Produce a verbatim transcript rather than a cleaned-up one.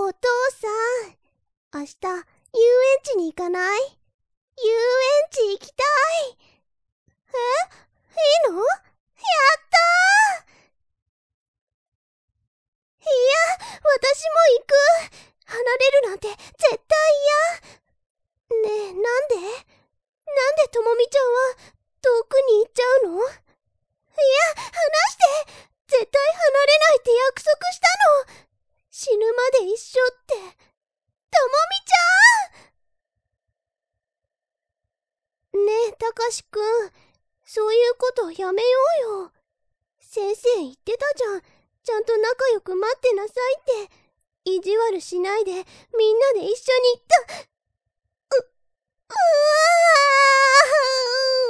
お父さん、明日遊園地に行かない？遊園地行きたい。え、いいの？やったー。いや、私も行く。離れるなんて絶対嫌。ねえ、なんで？なんでともみちゃんは遠くに行っちゃうの？いや、離して。絶対離れないって約束したの。死ぬまで一緒って。ともみちゃん！ねえ、たかしくん、そういうことやめようよ。先生言ってたじゃん。ちゃんと仲良く待ってなさいって。意地悪しないでみんなで一緒に行った。う、うわー